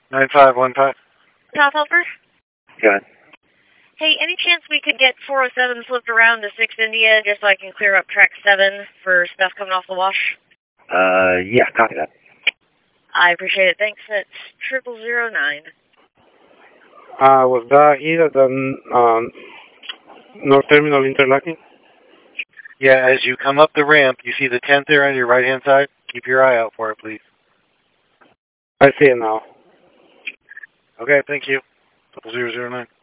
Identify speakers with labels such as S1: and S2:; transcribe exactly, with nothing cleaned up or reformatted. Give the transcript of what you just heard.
S1: nine five one five.
S2: South Helper?
S3: Go ahead.
S2: Hey, any chance we could get four oh seven flipped around to six India just so I can clear up track seven for stuff coming off the wash?
S3: Uh, yeah, copy that.
S2: I appreciate it. Thanks. It's triple zero nine.
S4: Uh, was that either the um, North Terminal interlocking?
S1: Yeah, as you come up the ramp, you see the tent there on your right-hand side. Keep your eye out for it, please.
S4: I see it now.
S1: Okay, thank you. Triple zero zero nine.